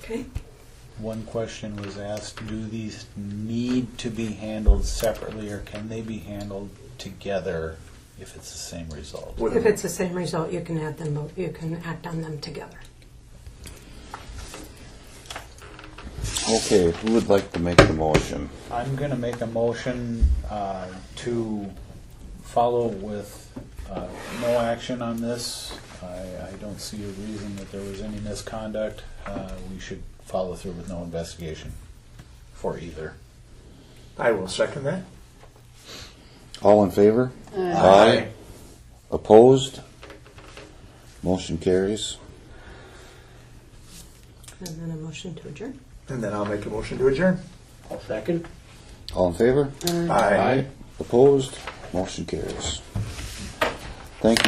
Okay. One question was asked, do these need to be handled separately or can they be handled together if it's the same result? If it's the same result, you can add them both. You can act on them together. Okay, who would like to make the motion? I'm going to make a motion to follow with no action on this. I don't see a reason that there was any misconduct. We should follow through with no investigation for either. I will second that. All in favor? Aye. Opposed? Motion carries. And then a motion to adjourn. And then I'll make a motion to adjourn. I'll second. All in favor? Aye. Opposed? Motion carries. Thank you.